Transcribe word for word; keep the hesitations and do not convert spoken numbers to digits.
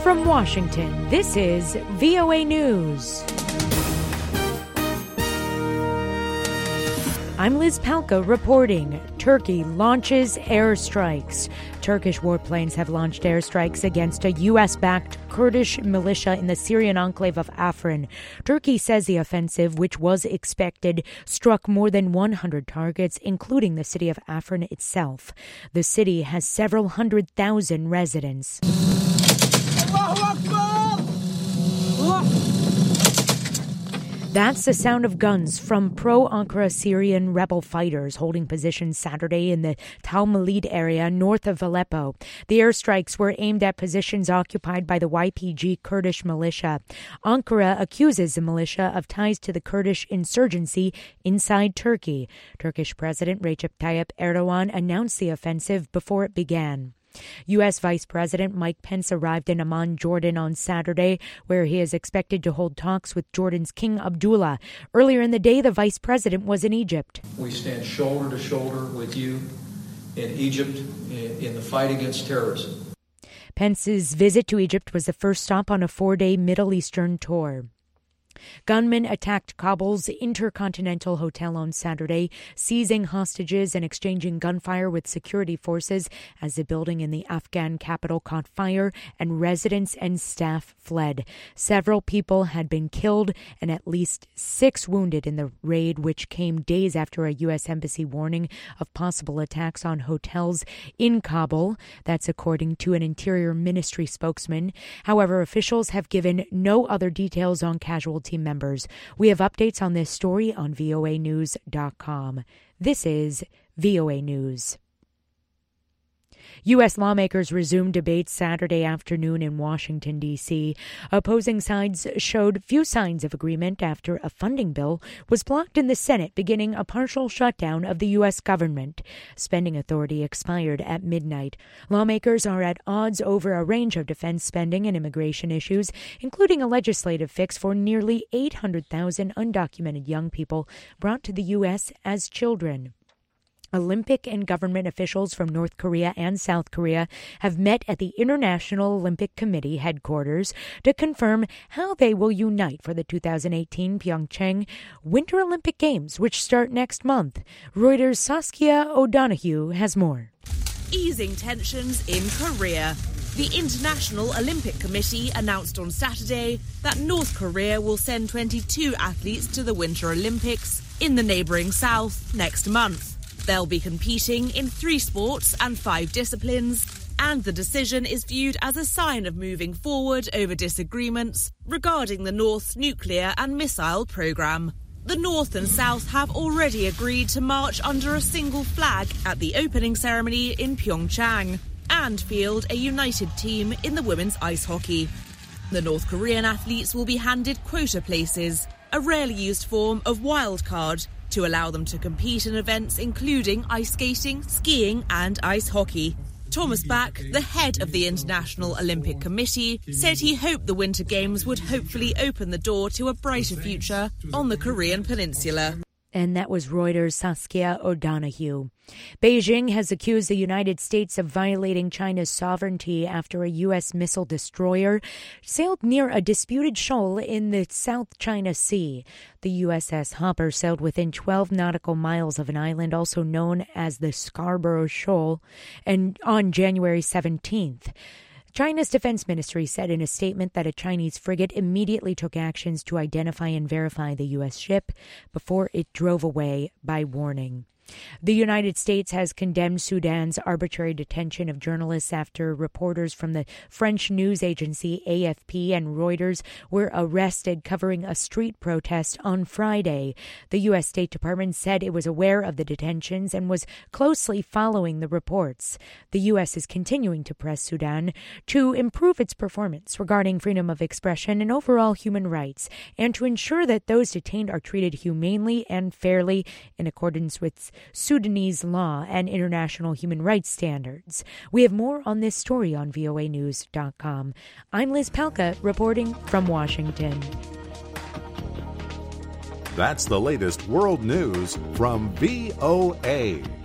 From Washington, this is V O A News. I'm Liz Palka reporting. Turkey launches airstrikes. Turkish warplanes have launched airstrikes against a U S-backed Kurdish militia in the Syrian enclave of Afrin. Turkey says the offensive, which was expected, struck more than one hundred targets, including the city of Afrin itself. The city has several hundred thousand residents. That's the sound of guns from pro-Ankara Syrian rebel fighters holding positions Saturday in the Talmalid area north of Aleppo. The airstrikes were aimed at positions occupied by the Y P G Kurdish militia. Ankara accuses the militia of ties to the Kurdish insurgency inside Turkey. Turkish President Recep Tayyip Erdogan announced the offensive before it began. U S. Vice President Mike Pence arrived in Amman, Jordan on Saturday, where he is expected to hold talks with Jordan's King Abdullah. Earlier in the day, the vice president was in Egypt. We stand shoulder to shoulder with you in Egypt in the fight against terrorism. Pence's visit to Egypt was the first stop on a four-day Middle Eastern tour. Gunmen attacked Kabul's Intercontinental Hotel on Saturday, seizing hostages and exchanging gunfire with security forces as the building in the Afghan capital caught fire and residents and staff fled. Several people had been killed and at least six wounded in the raid, which came days after a U S embassy warning of possible attacks on hotels in Kabul. That's according to an Interior Ministry spokesman. However, officials have given no other details on casualty members. We have updates on this story on V O A news dot com. This is V O A News. U S lawmakers resumed debates Saturday afternoon in Washington, D C Opposing sides showed few signs of agreement after a funding bill was blocked in the Senate, beginning a partial shutdown of the U S government. Spending authority expired at midnight. Lawmakers are at odds over a range of defense spending and immigration issues, including a legislative fix for nearly eight hundred thousand undocumented young people brought to the U S as children. Olympic and government officials from North Korea and South Korea have met at the International Olympic Committee headquarters to confirm how they will unite for the two thousand eighteen Pyeongchang Winter Olympic Games, which start next month. Reuters' Saskia O'Donoghue has more. Easing tensions in Korea. The International Olympic Committee announced on Saturday that North Korea will send twenty-two athletes to the Winter Olympics in the neighbouring South next month. They'll be competing in three sports and five disciplines, and the decision is viewed as a sign of moving forward over disagreements regarding the North's nuclear and missile programme. The North and South have already agreed to march under a single flag at the opening ceremony in Pyeongchang and field a united team in the women's ice hockey. The North Korean athletes will be handed quota places, a rarely used form of wildcard, to allow them to compete in events including ice skating, skiing and ice hockey. Thomas Bach, the head of the International Olympic Committee, said he hoped the Winter Games would hopefully open the door to a brighter future on the Korean peninsula. And that was Reuters' Saskia O'Donoghue. Beijing has accused the United States of violating China's sovereignty after a U S missile destroyer sailed near a disputed shoal in the South China Sea. The U S S Hopper sailed within twelve nautical miles of an island also known as the Scarborough Shoal and on January seventeenth. China's defense ministry said in a statement that a Chinese frigate immediately took actions to identify and verify the U S ship before it drove away by warning. The United States has condemned Sudan's arbitrary detention of journalists after reporters from the French news agency A F P and Reuters were arrested covering a street protest on Friday. The U S. State Department said it was aware of the detentions and was closely following the reports. The U S is continuing to press Sudan to improve its performance regarding freedom of expression and overall human rights, and to ensure that those detained are treated humanely and fairly in accordance with Sudanese law and international human rights standards. We have more on this story on V O A news dot com. I'm Liz Palka reporting from Washington. That's the latest world news from V O A.